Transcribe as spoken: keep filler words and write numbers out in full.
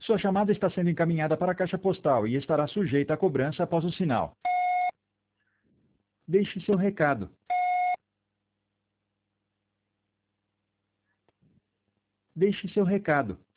Sua chamada está sendo encaminhada para a caixa postal e estará sujeita a cobrança após o sinal. Deixe seu recado. Deixe seu recado.